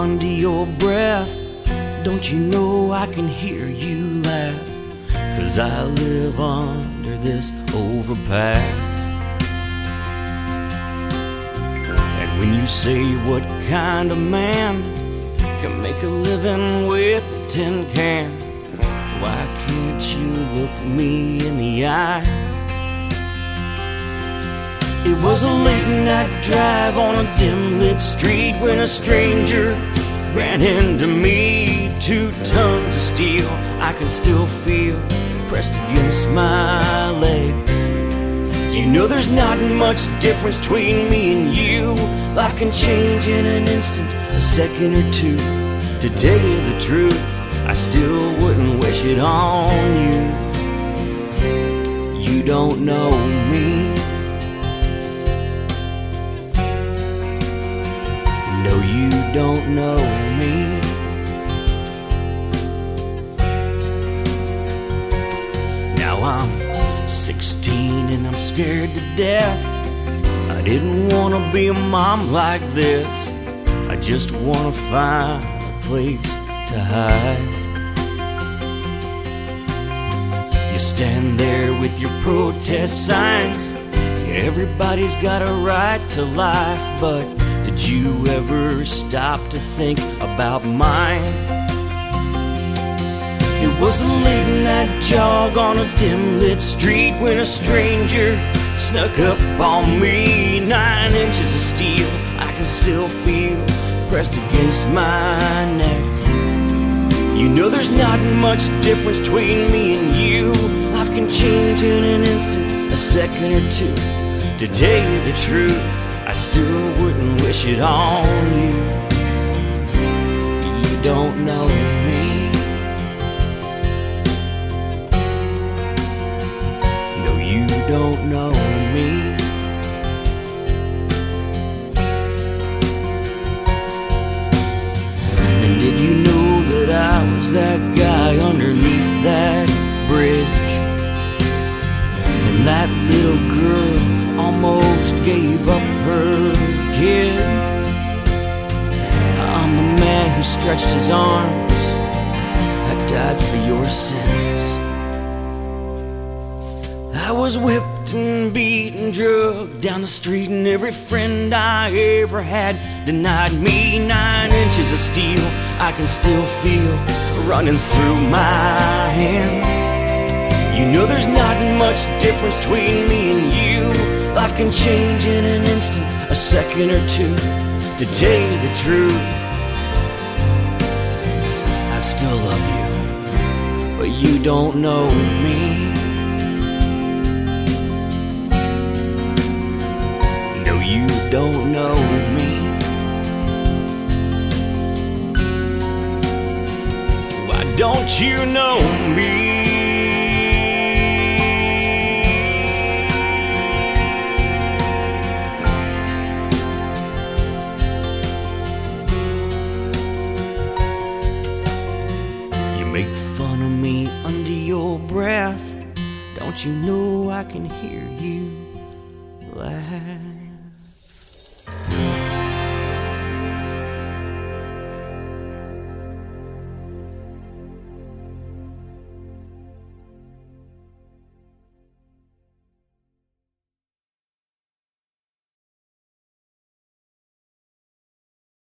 under your breath. Don't you know I can hear you laugh? 'Cause I live under this overpass. And when you say what kind of man can make a living with a tin can, why can't you look me in the eye? It was a late night drive on a dim lit street when a stranger ran into me. 2 tons of steel I can still feel pressed against my legs. You know there's not much difference between me and you. Life can change in an instant, a second or two. To tell you the truth, I still wouldn't wish it on you. You don't know me. No, you don't know me. Now I'm 16 and I'm scared to death. I didn't want to be a mom like this. I just want to find a place to hide. You stand there with your protest signs. Everybody's got a right to life, but did you ever stop to think about mine? It was a late night jog on a dim lit street when a stranger snuck up on me. 9 inches of steel I can still feel pressed against my neck. You know there's not much difference between me and you. Life can change in an instant, a second or two. To tell you the truth, I still wouldn't wish it on you. You don't know me. No, you don't know me. And did you know that I was that guy underneath that bridge? And that little girl almost gave up her kid. I'm the man who stretched his arms. I died for your sins. I was whipped and beat and drugged down the street, and every friend I ever had denied me. 9 inches of steel I can still feel running through my hands. You know there's not much difference between me and you. Life can change in an instant, a second or two. To tell you the truth, I still love you, but you don't know me. No, you don't know me. Why don't you know me? Make fun of me under your breath. Don't you know I can hear you